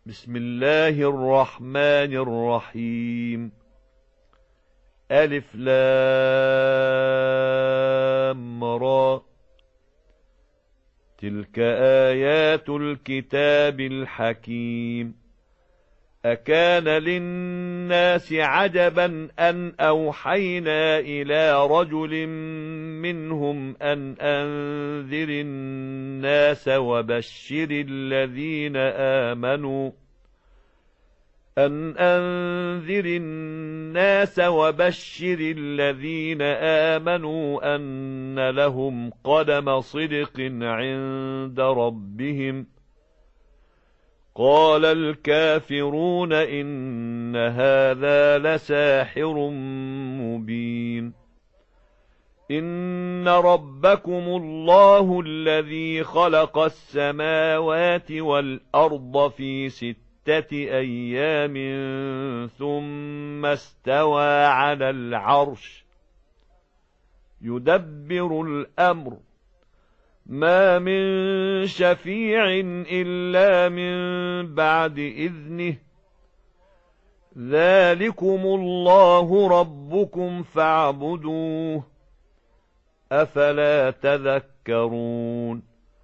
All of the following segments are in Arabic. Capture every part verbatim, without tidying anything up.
بسم الله الرحمن الرحيم. ألف لام را. تلك آيات الكتاب الحكيم. أكان للناس عجبا أن أوحينا إلى رجل منهم أن أنذر الناس وبشر الذين آمنوا أن أنذر الناس وبشر الذين آمنوا أن لهم قدم صدق عند ربهم. قال الكافرون إن هذا لساحر مبين. إن ربكم الله الذي خلق السماوات والأرض في ستة أيام ثم استوى على العرش يدبر الأمر ما من شفيع إلا من بعد إذنه. ذلكم الله ربكم فاعبدوه أفلا تذكرون.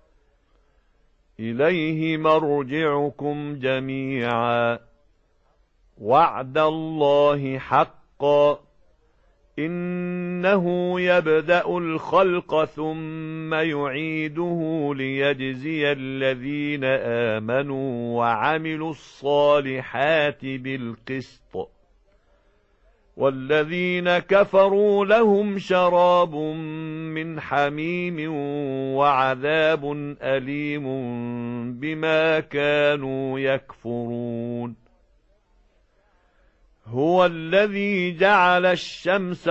إليه مرجعكم جميعا وعد الله حقا. إنه يبدأ الخلق ثم يعيده ليجزي الذين آمنوا وعملوا الصالحات بالقسط. والذين كفروا لهم شراب من حميم وعذاب أليم بما كانوا يكفرون. هو الذي جعل الشمس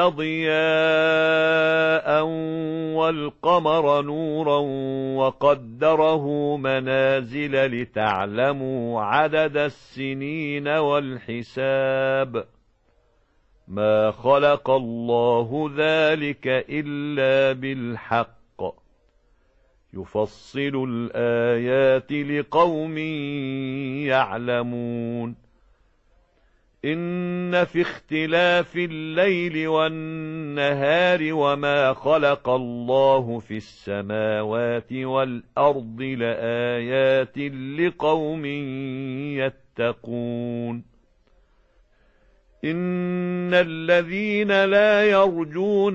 ضياء والقمر نورا وقدره منازل لتعلموا عدد السنين والحساب. ما خلق الله ذلك إلا بالحق يفصل الآيات لقوم يعلمون. إن في اختلاف الليل والنهار وما خلق الله في السماوات والأرض لآيات لقوم يتقون. إن الذين لا يرجون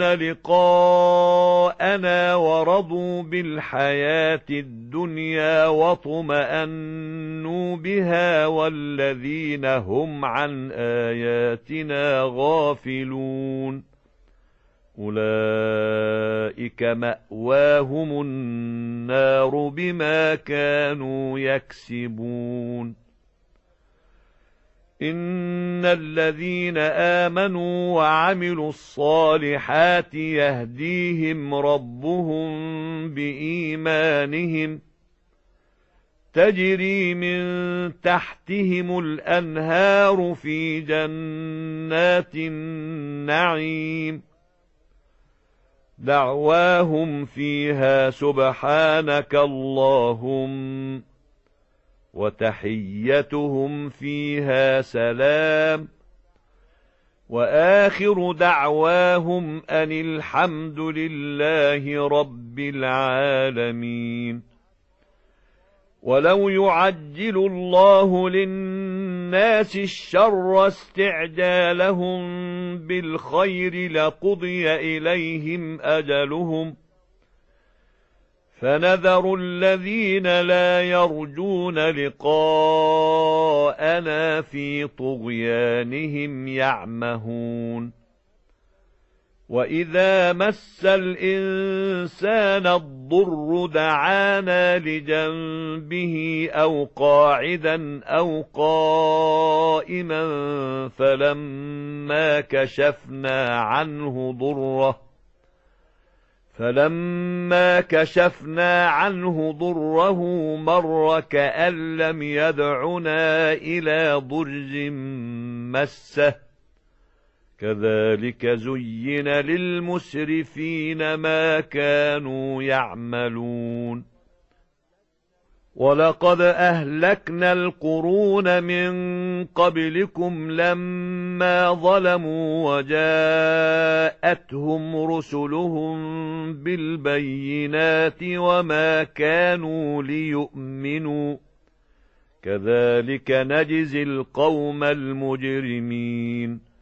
لقاءنا ورضوا بالحياة الدنيا واطمأنوا بها والذين هم عن آياتنا غافلون أولئك مأواهم النار بما كانوا يكسبون. إن الذين آمنوا وعملوا الصالحات يهديهم ربهم بإيمانهم تجري من تحتهم الأنهار في جنات النعيم. دعواهم فيها سبحانك اللهم وتحيتهم فيها سلام وآخر دعواهم أن الحمد لله رب العالمين. ولو يعجل الله للناس الشر استعجالهم بالخير لقضي إليهم أجلهم فنذر الذين لا يرجون لقاءنا في طغيانهم يعمهون. وإذا مس الإنسان الضر دعانا لجنبه أو قاعدا أو قائما فلما كشفنا عنه ضره فلما كشفنا عنه ضره مر كأن لم يدعنا إلى ضر مسه كذلك زين للمسرفين ما كانوا يعملون وَلَقَدْ أَهْلَكْنَا الْقُرُونَ مِنْ قَبْلِكُمْ لَمَّا ظَلَمُوا وَجَاءَتْهُمْ رُسُلُهُم بِالْبَيِّنَاتِ وَمَا كَانُوا لِيُؤْمِنُوا كَذَلِكَ نَجْزِي الْقَوْمَ الْمُجْرِمِينَ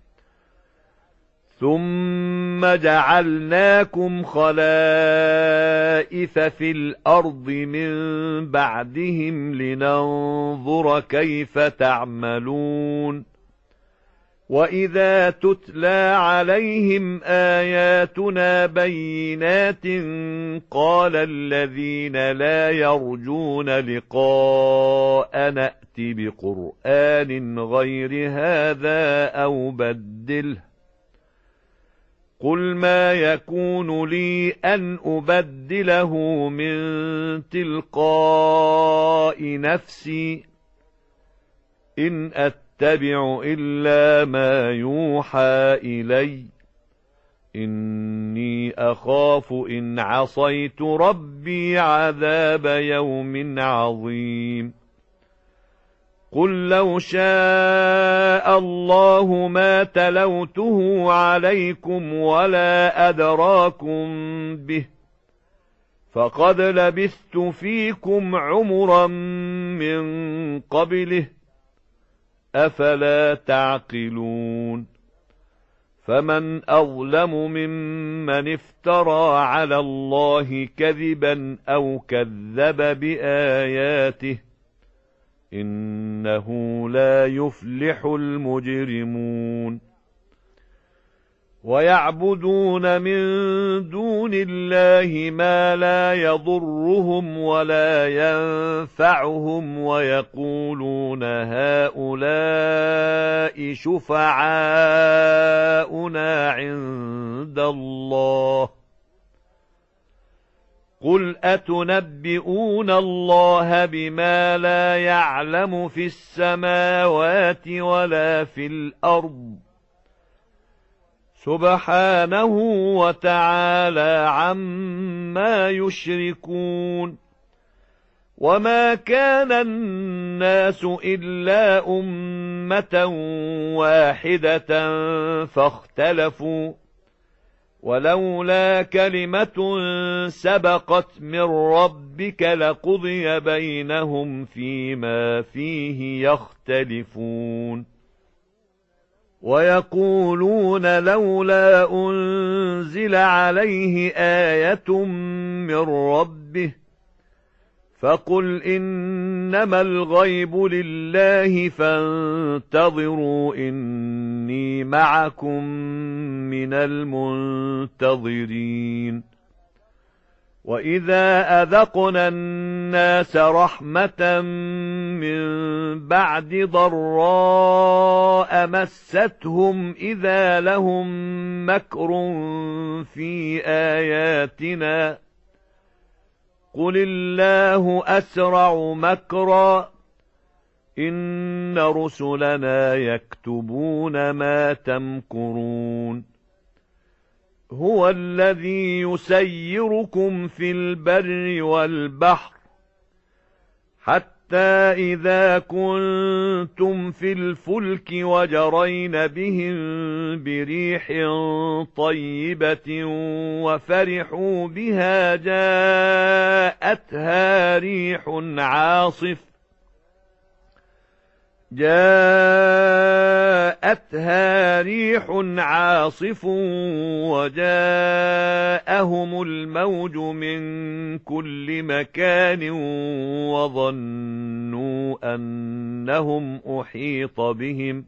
ثُمَّ جَعَلْنَاكُمْ خَلَائِفَ فِي الْأَرْضِ مِنْ بَعْدِهِمْ لِنَنظُرَ كَيْفَ تَعْمَلُونَ وَإِذَا تُتْلَى عَلَيْهِمْ آيَاتُنَا بَيِّنَاتٍ قَالَ الَّذِينَ لَا يَرْجُونَ لِقَاءَنَا نَأْتِ بِقُرْآنٍ غَيْرِ هَذَا أَوْ بَدِّلْهُ قُلْ مَا يَكُونُ لِي أَنْ أُبَدِّلَهُ مِنْ تِلْقَاءِ نَفْسِي إِنْ أَتَّبِعُ إِلَّا مَا يُوحَى إِلَيَّ إِنِّي أَخَافُ إِنْ عَصَيْتُ رَبِّي عَذَابَ يَوْمٍ عَظِيمٍ قُل لَّوْ شَاءَ اللَّهُ مَا تَلَوْتُهُ عَلَيْكُمْ وَلَا أَدْرَاكُمْ بِهِ فَقَدْ لَبِثْتُ فِيكُمْ عُمُرًا مِّن قَبْلِهِ أَفَلَا تَعْقِلُونَ فَمَنْ أَظْلَمُ مِمَّنِ افْتَرَى عَلَى اللَّهِ كَذِبًا أَوْ كَذَّبَ بِآيَاتِهِ إِنَّهُ لَا يُفْلِحُ الْمُجْرِمُونَ وَيَعْبُدُونَ مِن دُونِ اللَّهِ مَا لَا يَضُرُّهُمْ وَلَا يَنفَعُهُمْ وَيَقُولُونَ هَؤُلَاءِ شُفَعَاؤُنَا عِندَ اللَّهِ قُلْ أَتُنَبِّئُونَ اللَّهَ بِمَا لَا يَعْلَمُ فِي السَّمَاوَاتِ وَلَا فِي الْأَرْضِ سُبْحَانَهُ وَتَعَالَى عَمَّا يُشْرِكُونَ وَمَا كَانَ النَّاسُ إِلَّا أُمَّةً وَاحِدَةً فَاخْتَلَفُوا وَلَوْلَا كَلِمَةٌ سَبَقَتْ مِنْ رَبِّكَ لَقُضِيَ بَيْنَهُمْ فِيمَا فِيهِ يَخْتَلِفُونَ وَيَقُولُونَ لَوْلَا أُنْزِلَ عَلَيْهِ آيَةٌ مِّنْ رَبِّهِ فَقُلْ إِنَّمَا الْغَيْبُ لِلَّهِ فَانتَظِرُوا إِنِّي مَعَكُمْ مِنَ الْمُنتَظِرِينَ وَإِذَا أَذَقْنَا النَّاسَ رَحْمَةً مِّن بَعْدِ ضَرَّاءَ مَسَّتْهُمْ إِذَا لَهُم مَّكْرٌ فِي آيَاتِنَا قُلِ اللَّهُ أَسْرَعُ مَكْرًا إِنَّ رُسُلَنَا يَكْتُبُونَ مَا تَمْكُرُونَ هُوَ الَّذِي يُسَيِّرُكُمْ فِي الْبَرِّ وَالْبَحْرِ حَتَّى إِذَا كُنتُمْ فِي الْفُلْكِ وَجَرَيْنَ بِهِم بِرِيحٍ طَيِّبَةٍ وَفَرِحُوا بِهَا جَاءَتْهَا رِيحٌ عَاصِفٌ جاءتها ريح عاصف وجاءهم الموج من كل مكان وظنوا أنهم أحيط بهم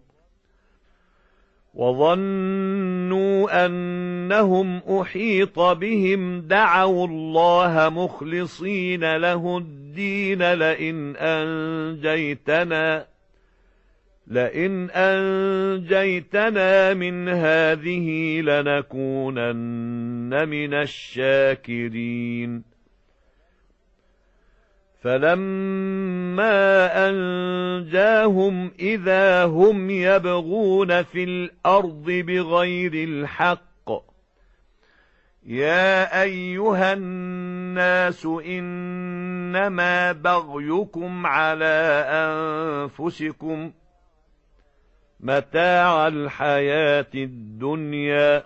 وظنوا أنهم أحيط بهم دعوا الله مخلصين له الدين لئن أنجيتنا لئن أنجيتنا من هذه لنكونن من الشاكرين فلما أنجاهم إذا هم يبغون في الأرض بغير الحق يا أيها الناس إنما بغيكم على أنفسكم متاع الحياة الدنيا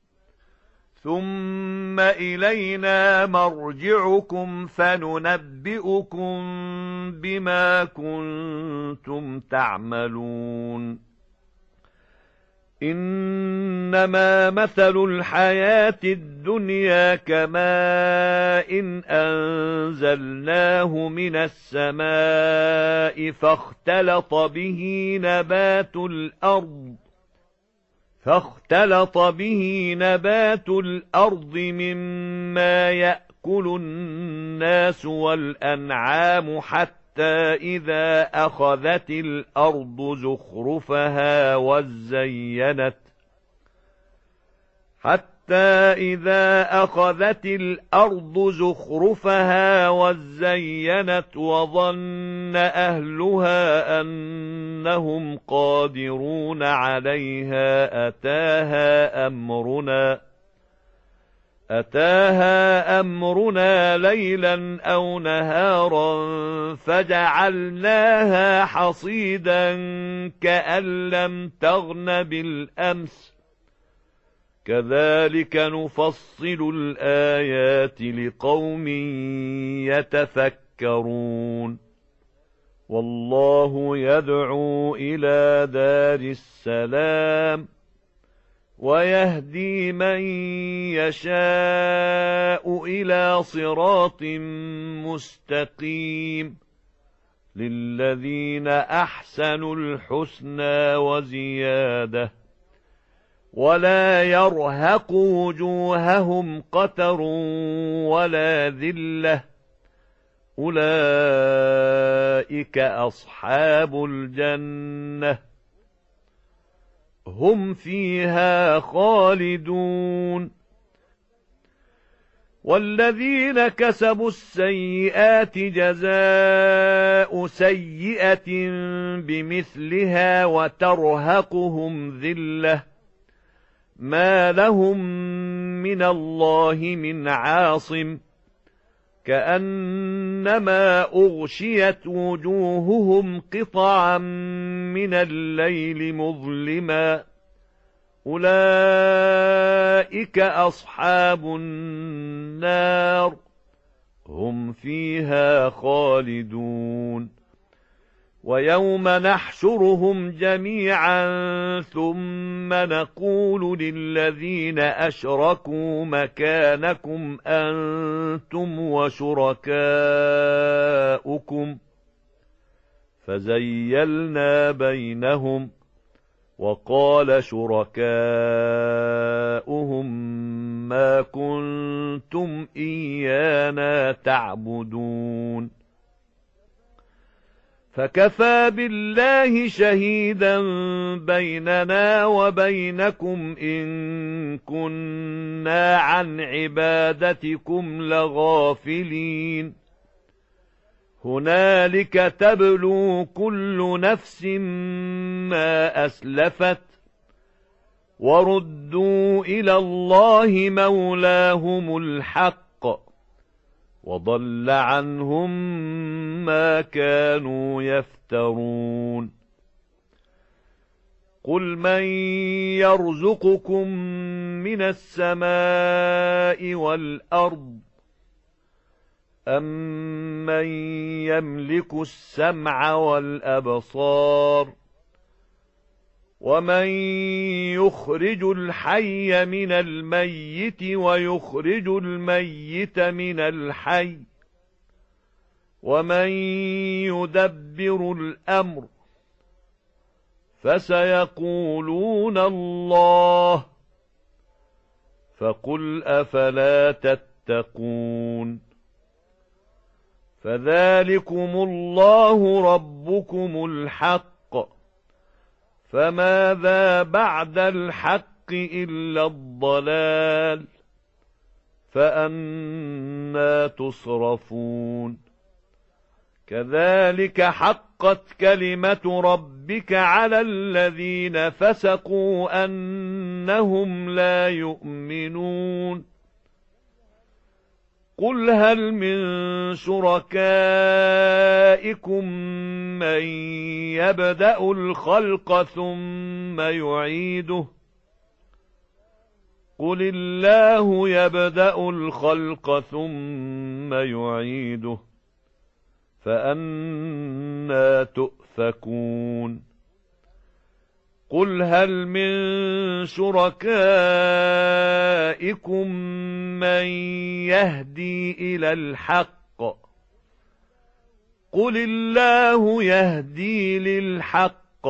ثم إلينا مرجعكم فننبئكم بما كنتم تعملون إنما مثل الحياة الدنيا كماء إن أنزلناه من السماء فاختلط به نبات الأرض فاختلط به نبات الأرض مما يأكل الناس والأنعام حتى إذا أخذت الأرض زخرفها وزينت حتى إذا أخذت الأرض زخرفها وزينت وظن أهلها أنهم قادرون عليها أتاها أمرنا أتاها أمرنا ليلا أو نهارا فجعلناها حصيدا كأن لم تغن بالأمس كذلك نفصل الآيات لقوم يتفكرون والله يدعو إلى دار السلام ويهدي من يشاء إلى صراط مستقيم للذين أحسنوا الحسنى وزيادة ولا يرهق وجوههم قتر ولا ذلة أولئك أصحاب الجنة هم فيها خالدون والذين كسبوا السيئات جزاء سيئة بمثلها وترهقهم ذلة ما لهم من الله من عاصم كأنما أغشيت وجوههم قطعا من الليل مظلما أولئك أصحاب النار هم فيها خالدون ويوم نحشرهم جميعا ثم نقول للذين أشركوا مكانكم أنتم وشركاؤكم فزيلنا بينهم وقال شركاؤهم ما كنتم إيانا تعبدون فكفى بالله شهيدا بيننا وبينكم إن كنا عن عبادتكم لغافلين هنالك تبلو كل نفس ما أسلفت وردوا إلى الله مولاهم الحق وضل عنهم ما كانوا يفترون قل من يرزقكم من السماء والأرض أَمَّن يَمْلِكُ السَّمْعَ وَالْأَبْصَارَ وَمَن يُخْرِجُ الْحَيَّ مِنَ الْمَيِّتِ وَيُخْرِجُ الْمَيِّتَ مِنَ الْحَيِّ وَمَن يُدَبِّرُ الْأَمْرَ فَسَيَقُولُونَ اللَّهُ فَقُلْ أَفَلَا تَتَّقُونَ فَذَلِكُمُ اللَّهُ رَبُّكُمُ الْحَقُّ فَمَاذَا بَعْدَ الْحَقِّ إِلَّا الضَّلَالُ فَأَنَّى تُصْرَفُونَ كَذَلِكَ حَقَّتْ كَلِمَةُ رَبِّكَ عَلَى الَّذِينَ فَسَقُوا أَنَّهُمْ لَا يُؤْمِنُونَ قل هل من شركائكم من يبدأ الخلق ثم يعيده قل الله يبدأ الخلق ثم يعيده فأنى تؤفكون قل هل من شركائكم من يهدي إلى الحق قل الله يهدي للحق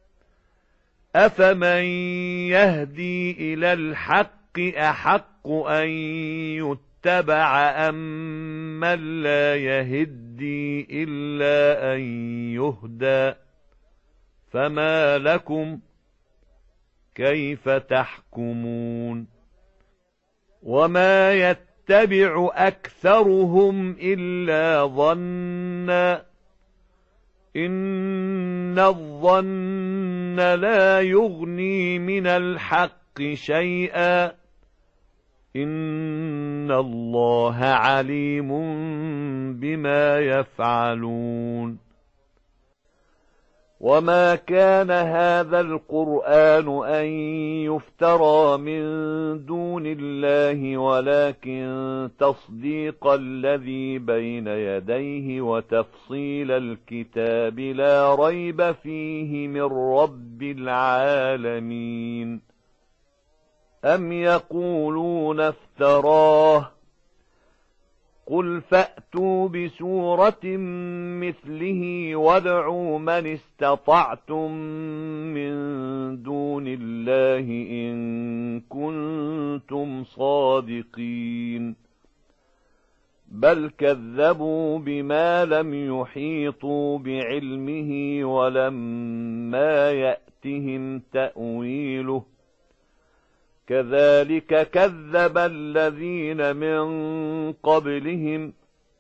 أفمن يهدي إلى الحق أحق أن يتبع أم من لا يهدي إلا أن يهدى فما لكم كيف تحكمون وما يتبع أكثرهم إلا ظنا إن الظن لا يغني من الحق شيئا إن الله عليم بما يفعلون وما كان هذا القرآن أن يفترى من دون الله ولكن تصديق الذي بين يديه وتفصيل الكتاب لا ريب فيه من رب العالمين أم يقولون افتراه قل فأتوا بسورة مثله وادعوا من استطعتم من دون الله إن كنتم صادقين بل كذبوا بما لم يحيطوا بعلمه ولما يأتهم تأويله كذلك كذب الذين من قبلهم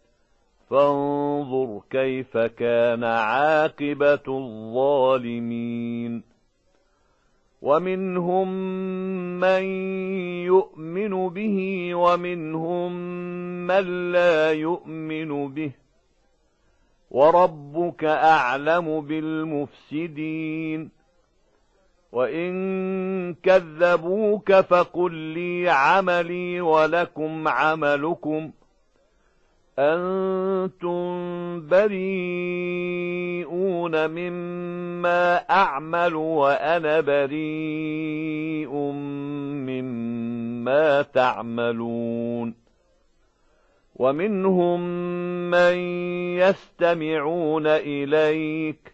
فانظر كيف كان عاقبة الظالمين ومنهم من يؤمن به ومنهم من لا يؤمن به وربك أعلم بالمفسدين وإن كذبوك فقل لي عملي ولكم عملكم أنتم بريئون مما أعمل وأنا بريء مما تعملون ومنهم من يستمعون إليك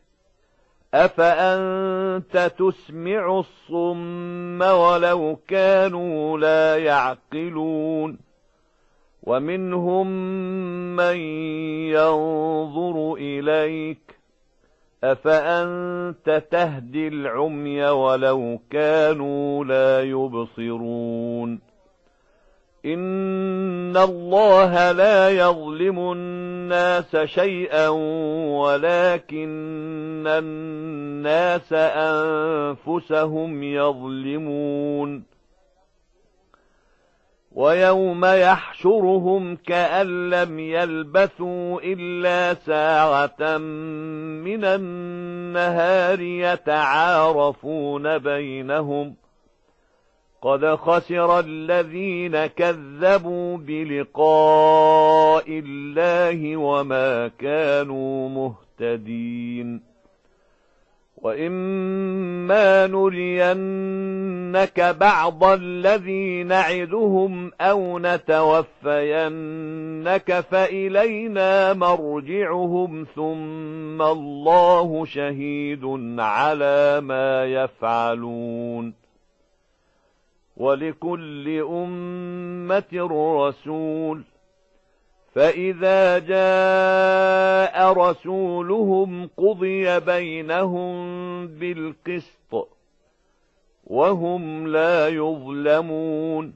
أفأنت تسمع الصم ولو كانوا لا يعقلون ومنهم من ينظر إليك أفأنت تهدي العمي ولو كانوا لا يبصرون إن الله لا يظلم الناس شيئا ولكن الناس أنفسهم يظلمون ويوم يحشرهم كأن لم يلبثوا إلا ساعة من النهار يتعارفون بينهم قد خسر الذين كذبوا بلقاء الله وما كانوا مهتدين وإما نرينك بعض الذي نعدهم أو نتوفينك فإلينا مرجعهم ثم الله شهيد على ما يفعلون ولكل أمة رسول فإذا جاء رسولهم قضي بينهم بالقسط وهم لا يظلمون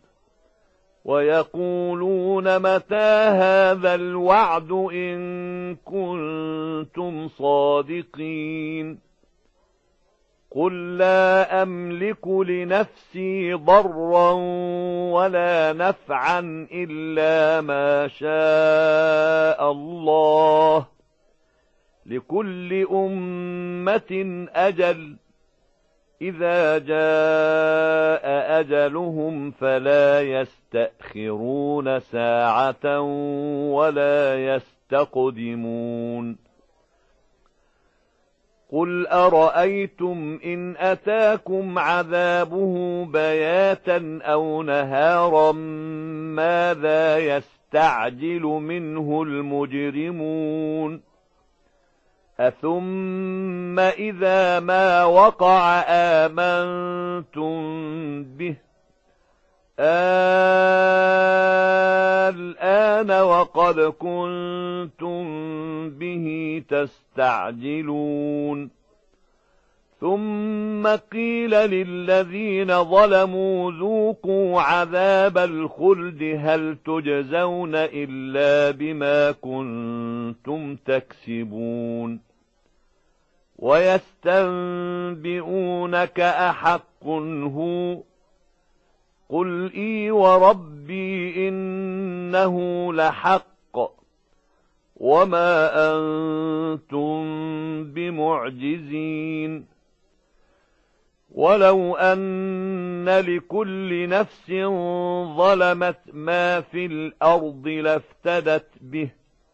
ويقولون متى هذا الوعد إن كنتم صادقين قل لا أملك لنفسي ضرا ولا نفعا إلا ما شاء الله، لكل أمة أجل، إذا جاء أجلهم فلا يستأخرون ساعة ولا يستقدمون. قل أرأيتم إن أتاكم عذابه بياتا أو نهارا ماذا يستعجل منه المجرمون؟ أثم إذا ما وقع آمنتم به، الآن وقد كنتم به تستعجلون. ثم قيل للذين ظلموا ذوقوا عذاب الخلد هل تجزون إلا بما كنتم تكسبون. ويستنبئونك أحق هو؟ قل إي وربي إنه لحق وما أنتم بمعجزين. ولو أن لكل نفس ظلمت ما في الأرض لافتدت به،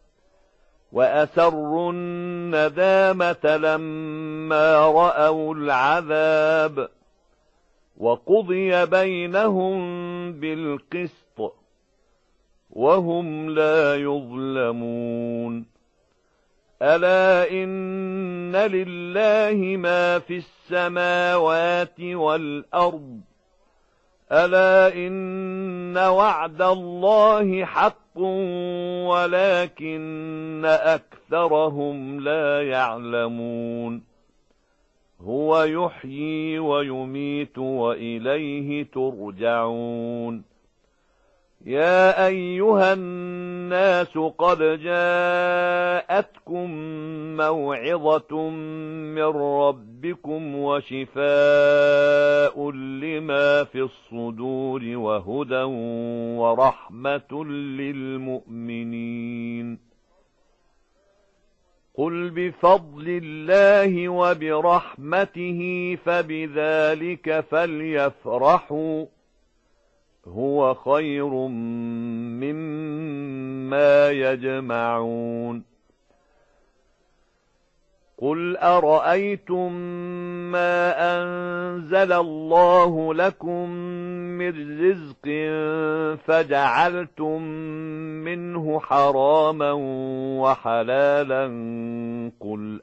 وأسروا الندامة لما رأوا العذاب، وقضي بينهم بالقسط وهم لا يظلمون. ألا إن لله ما في السماوات والأرض، ألا إن وعد الله حق ولكن أكثرهم لا يعلمون. هو يحيي ويميت وإليه ترجعون. يا أيها الناس قد جاءتكم موعظة من ربكم وشفاء لما في الصدور وهدى ورحمة للمؤمنين. قل بفضل الله وبرحمته فبذلك فليفرحوا هو خير مما يجمعون. قل أرأيتم ما أنزل الله لكم من رزق فجعلتم منه حراما وحلالا، قل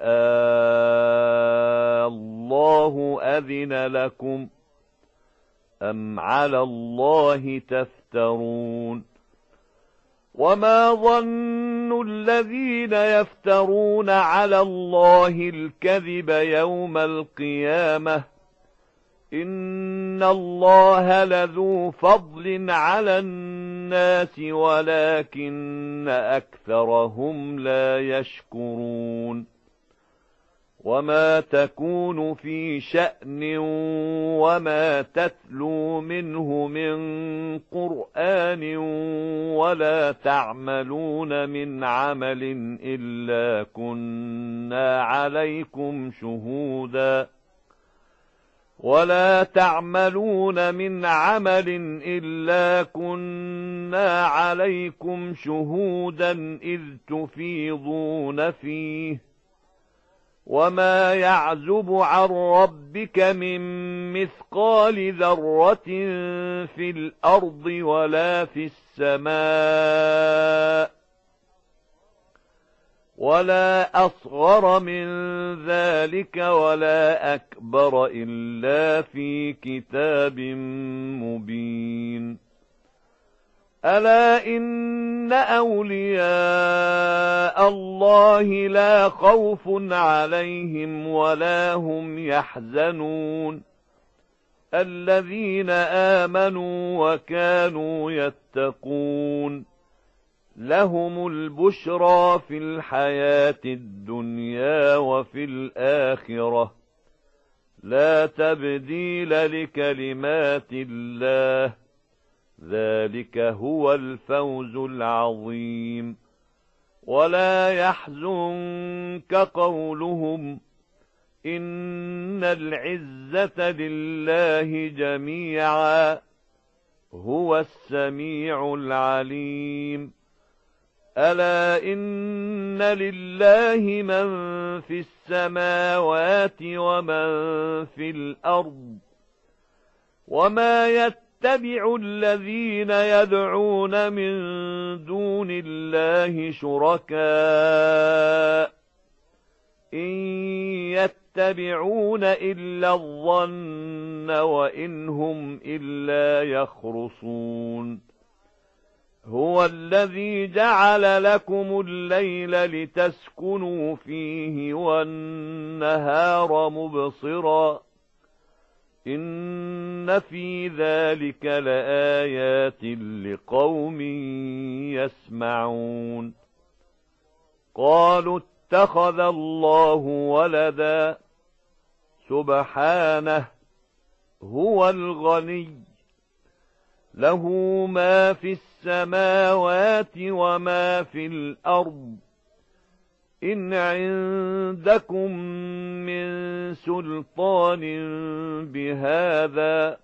آه الله أذن لكم أم على الله تفترون؟ وما ظن الذين يفترون على الله الكذب يوم القيامة، إن الله لذو فضل على الناس ولكن أكثرهم لا يشكرون. وما تكون في شأن وما تتلو منه من قرآن ولا تعملون من عمل إلا كنا عليكم شهودا ولا تعملون من عمل إلا كنا عليكم شهودا إذ تفيضون فيه. وما يعزب عن ربك من مثقال ذرة في الأرض ولا في السماء ولا أصغر من ذلك ولا أكبر إلا في كتاب مبين. ألا إن أولياء الله لا خوف عليهم ولا هم يحزنون، الذين آمنوا وكانوا يتقون، لهم البشرى في الحياة الدنيا وفي الآخرة، لا تبديل لكلمات الله، ذلك هو الفوز العظيم. ولا يحزنك قولهم، إن العزة لله جميعا، هو السميع العليم. ألا إن لله من في السماوات ومن في الأرض، وما يتبع الذين يدعون من دون الله شركاء إن يتبعون إلا الظن وإن هم إلا يخرصون. هو الذي جعل لكم الليل لتسكنوا فيه والنهار مبصرا، إن في ذلك لآيات لقوم يسمعون. قالوا اتخذ الله ولدا، سبحانه، هو الغني، له ما في السماوات وما في الأرض، إن عندكم من سلطان بهذا،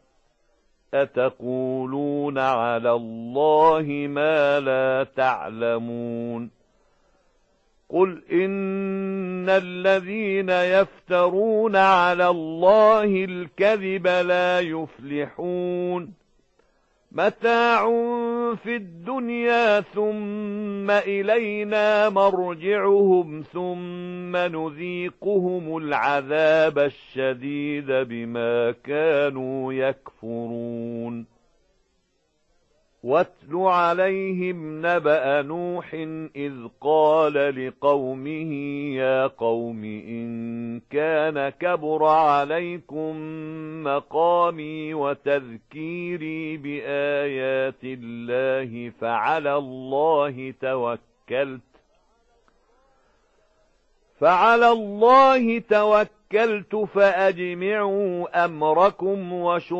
أتقولون على الله ما لا تعلمون. قل إن الذين يفترون على الله الكذب لا يفلحون، متاع في الدنيا ثم إلينا مرجعهم ثم نذيقهم العذاب الشديد بما كانوا يكفرون. واتل عليهم نبأ نوح إذ قال لقومه يا قوم إن كان كبر عليكم مقامي وتذكيري بآيات الله فعلى الله توكلت فعلى الله توكلت فأجمعوا أمركم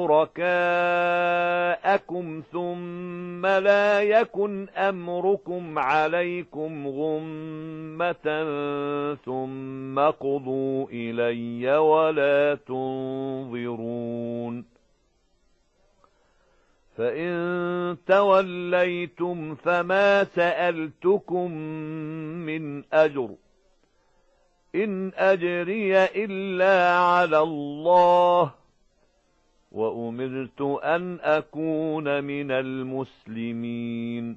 وشركاءكم ثم لا يكن أمركم عليكم غمة ثم قضوا إلي ولا تنظرون. فإن توليتم فما سألتكم من أجر، إن أجري إلا على الله، وأمرت أن أكون من المسلمين.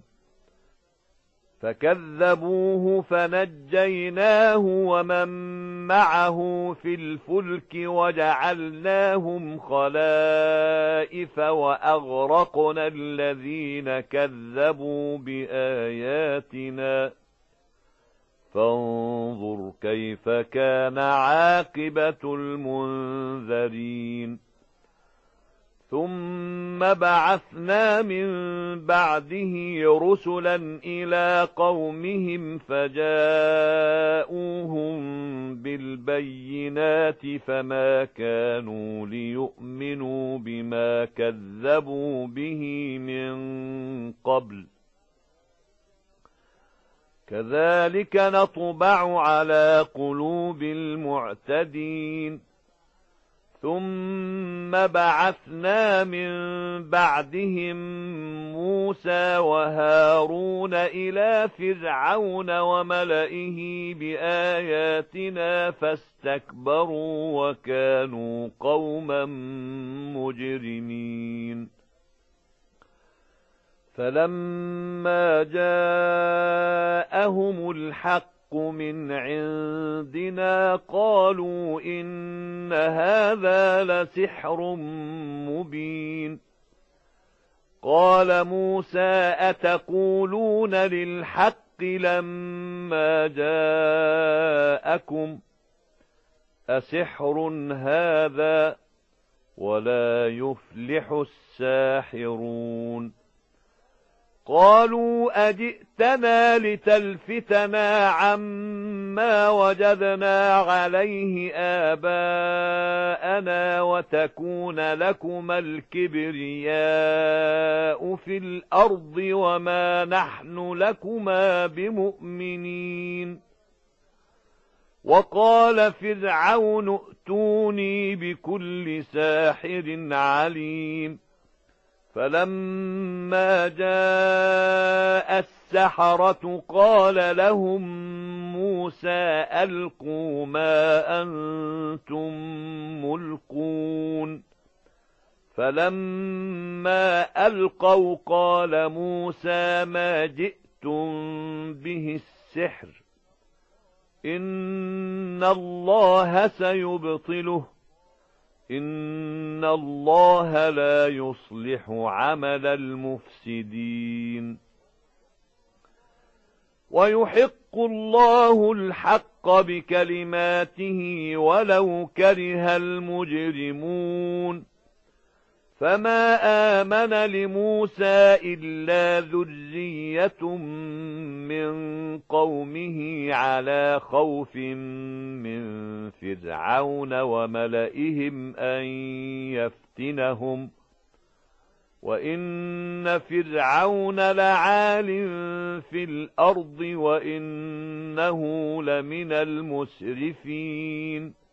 فكذبوه فنجيناه ومن معه في الفلك وجعلناهم خلائف وأغرقنا الذين كذبوا بآياتنا، فانظر كيف كان عاقبة المنذرين. ثم بعثنا من بعده رسلا إلى قومهم فجاءوهم بالبينات فما كانوا ليؤمنوا بما كذبوا به من قبل، كذلك نطبع على قلوب المعتدين. ثم بعثنا من بعدهم موسى وهارون إلى فرعون وملئه بآياتنا فاستكبروا وكانوا قوما مجرمين. فلما جاءهم الحق من عندنا قالوا إن هذا لسحر مبين. قال موسى أتقولون للحق لما جاءكم، أسحر هذا ولا يفلح الساحرون. قالوا أجئتنا لتلفتنا عما وجدنا عليه آباءنا وتكون لكما الكبرياء في الأرض وما نحن لكما بمؤمنين. وقال فرعون ائتوني بكل ساحر عليم. فلما جاء السحرة قال لهم موسى ألقوا ما أنتم ملقون. فلما ألقوا قال موسى ما جئتم به السحر إن الله سيبطله إن الله لا يصلح عمل المفسدين. ويحق الله الحق بكلماته ولو كره المجرمون. فما آمن لموسى إلا ذرية من قومه على خوف من فرعون وملئهم أن يفتنهم وإن فرعون لعال في الأرض وإنه لمن المسرفين.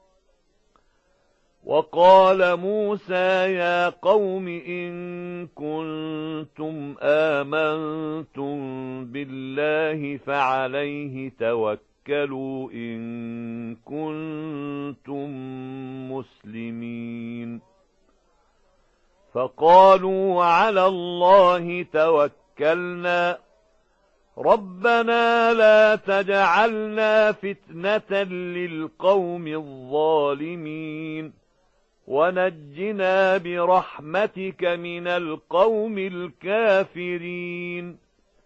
وقال موسى يا قوم إن كنتم آمنتم بالله فعليه توكلوا إن كنتم مسلمين. فقالوا على الله توكلنا ربنا لا تجعلنا فتنة للقوم الظالمين ونجنا برحمتك من القوم الكافرين.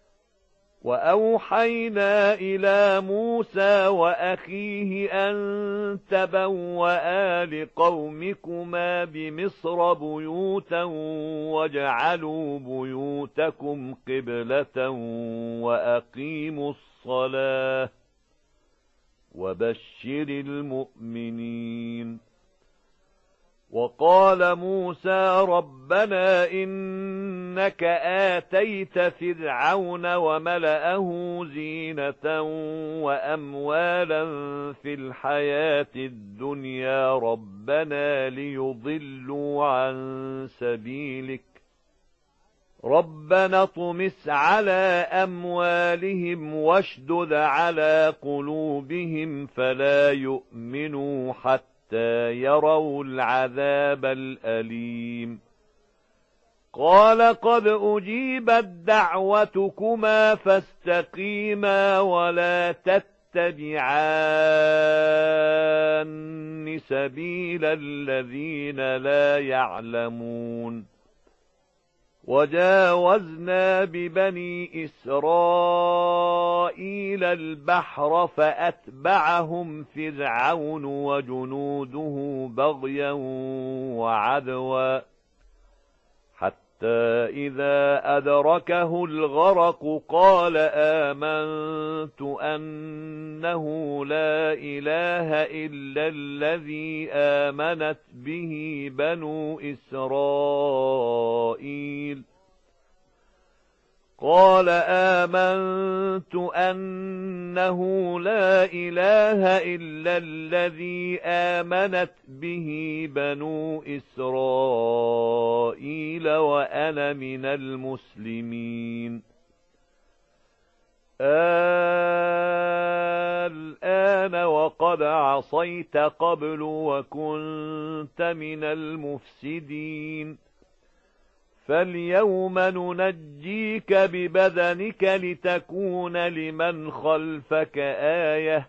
وأوحينا إلى موسى وأخيه أن تبوأ لقومكما بمصر بيوتا واجعلوا بيوتكم قبلة وأقيموا الصلاة وبشر المؤمنين. وقال موسى ربنا إنك آتيت فرعون وملأه زينة وأموالا في الحياة الدنيا ربنا ليضلوا عن سبيلك ربنا اطمس على أموالهم واشدد على قلوبهم فلا يؤمنوا حتى يروا العذاب الأليم. قال قد أجيبت دعوتكما فاستقيما ولا تتبعان سبيل الذين لا يعلمون. وجاوزنا ببني إسرائيل البحر فأتبعهم فرعون وجنوده بغيا وعدوا حتى إذا أدركه الغرق قال آمنت أنه لا إله إلا الذي آمنت به بنو إسرائيل قال آمنت أنه لا إله إلا الذي آمنت به بنو إسرائيل وأنا من المسلمين. الآن وقد عصيت قبل وكنت من المفسدين فاليوم ننجيك ببدنك لتكون لمن خلفك آية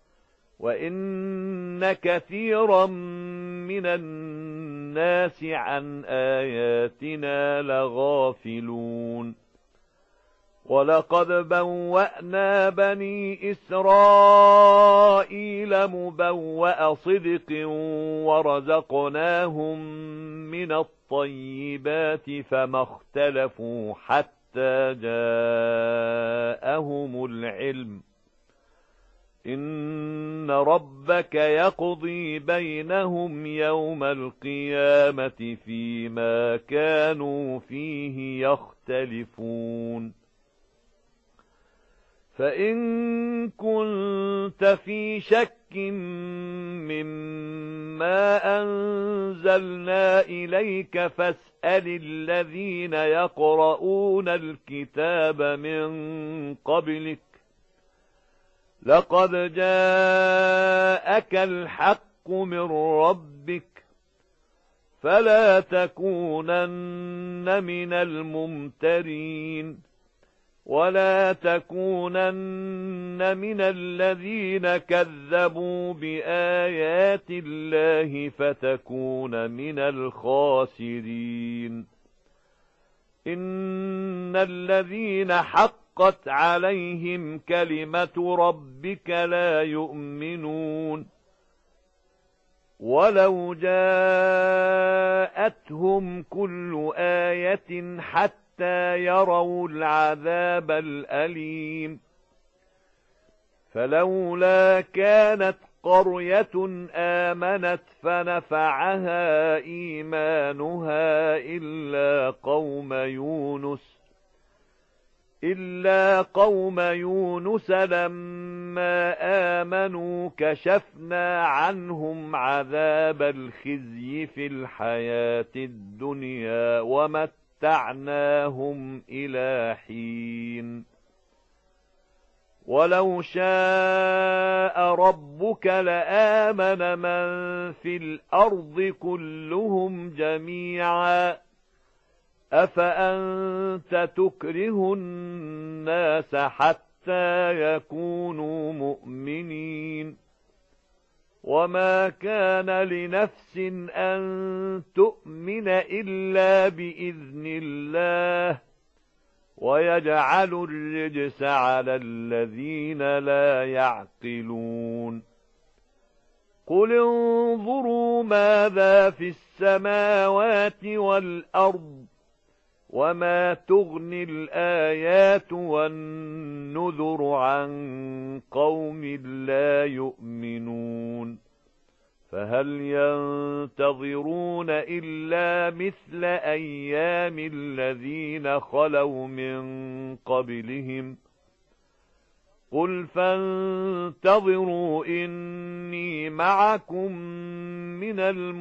وإن كثيرا من الناس عن آياتنا لغافلون. ولقد بوأنا بني إسرائيل مبوأ صدق ورزقناهم من الطيبات فما اختلفوا حتى حتى جاءهم العلم إن ربك يقضي بينهم يوم القيامة فيما كانوا فيه يختلفون فإن كنت في شك مما أنزلنا إليك فاسأل الذين يقرؤون الكتاب من قبلك لقد جاءك الحق من ربك فلا تكونن من الممترين ولا تكونن من الذين كذبوا بآيات الله فتكون من الخاسرين إن الذين حقت عليهم كلمة ربك لا يؤمنون ولو جاءتهم كل آية حتى يروا العذاب الأليم فلولا كانت قرية آمنت فنفعها إيمانها إلا قوم يونس إلا قوم يونس لما آمنوا كشفنا عنهم عذاب الخزي في الحياة الدنيا ومتعناهم إلى حين ولو شاء ربك لآمن من في الأرض كلهم جميعا أفأنت تكره الناس حتى يكونوا مؤمنين وما كان لنفس أن تؤمن إلا بإذن الله ويجعل الرجس على الذين لا يعقلون قل انظروا ماذا في السماوات والأرض وما تغني الآيات والنذر عن قوم لا يؤمنون فهل ينتظرون إلا مثل أيام الذين خلوا من قبلهم قل فانتظروا إني معكم من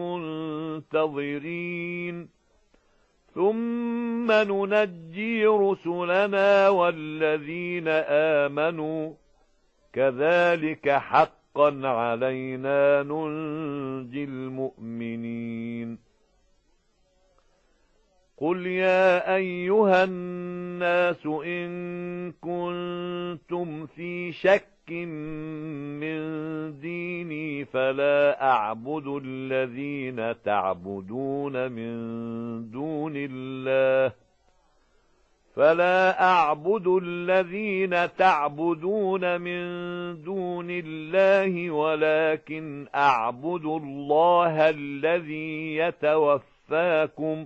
المنتظرين ثم ننجي رسلنا والذين آمنوا كذلك حقا علينا ننجي المؤمنين قل يا أيها الناس إن كنتم في شك من ديني فلا أعبد الذين تعبدون من دون الله فلا أعبد الذين تعبدون من دون الله ولكن أعبد الله الذي يتوفاكم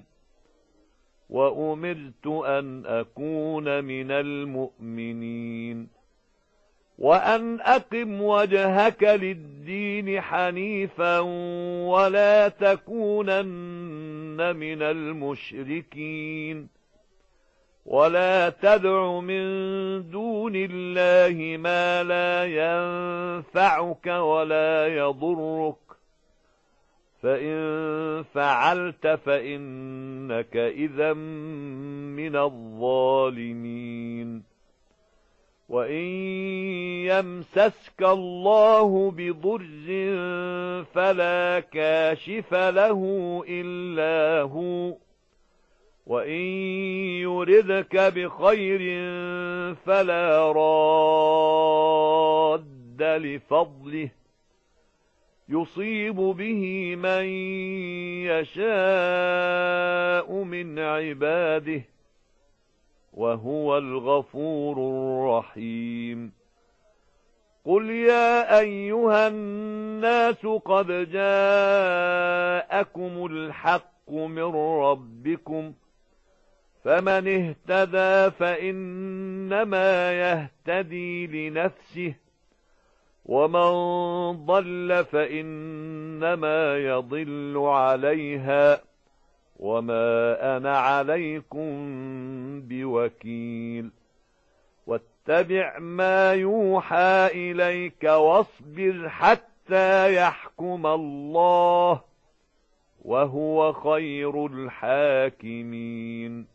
وأمرت أن أكون من المؤمنين وأن أقم وجهك للدين حنيفا ولا تكونن من المشركين ولا تدع من دون الله ما لا ينفعك ولا يضرك فإن فعلت فإنك إذا من الظالمين وإن يمسسك الله بضر فلا كاشف له إلا هو وإن يردك بخير فلا راد لفضله يصيب به من يشاء من عباده وهو الغفور الرحيم قل يا أيها الناس قد جاءكم الحق من ربكم فمن اهتدى فإنما يهتدي لنفسه، ومن ضل فإنما يضل عليها، وما أنا عليكم بوكيل. واتبع ما يوحى إليك واصبر حتى يحكم الله، وهو خير الحاكمين.